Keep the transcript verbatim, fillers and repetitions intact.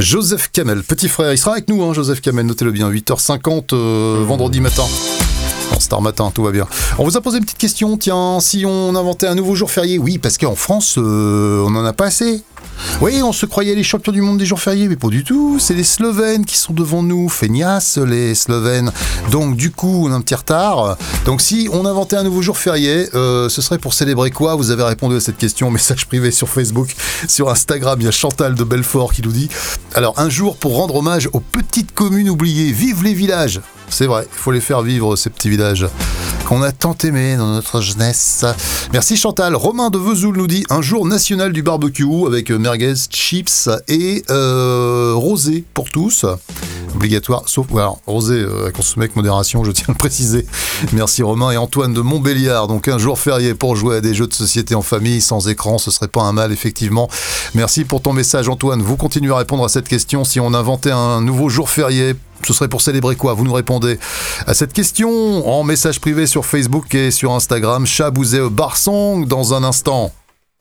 Joseph Kamel, petit frère, il sera avec nous, hein, Joseph Kamel, notez-le bien, huit heures cinquante, euh, vendredi matin. En Star Matin, tout va bien. On vous a posé une petite question, tiens, si on inventait un nouveau jour férié, oui, parce qu'en France, euh, on n'en a pas assez. Oui, on se croyait les champions du monde des jours fériés, mais pas du tout. C'est les Slovènes qui sont devant nous. Feignasses, les Slovènes. Donc, du coup, on a un petit retard. Donc, si on inventait un nouveau jour férié, euh, ce serait pour célébrer quoi ? Vous avez répondu à cette question. Message privé sur Facebook, sur Instagram. Il y a Chantal de Belfort qui nous dit « Alors, un jour pour rendre hommage aux petites communes oubliées. Vive les villages !» C'est vrai, il faut les faire vivre, ces petits villages qu'on a tant aimés dans notre jeunesse. Merci Chantal. Romain de Vesoul nous dit un jour national du barbecue avec merguez, chips et euh, rosé pour tous. Obligatoire, sauf alors, rosé euh, à consommer avec modération, je tiens à le préciser. Merci Romain. Et Antoine de Montbéliard, donc un jour férié pour jouer à des jeux de société en famille, sans écran, ce serait pas un mal, effectivement. Merci pour ton message Antoine. Vous continuez à répondre à cette question. Si on inventait un nouveau jour férié, ce serait pour célébrer quoi ? Vous nous répondez à cette question en message privé sur Facebook et sur Instagram. Chabouze Barsong dans un instant.